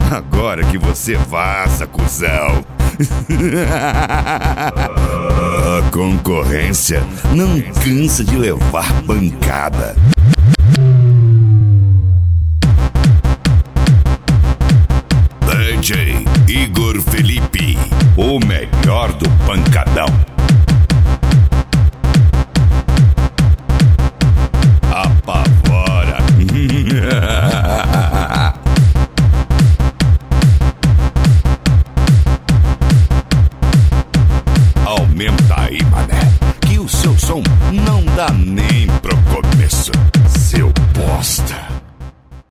Agora que você vaza, cuzão. A concorrência não cansa de levar pancada.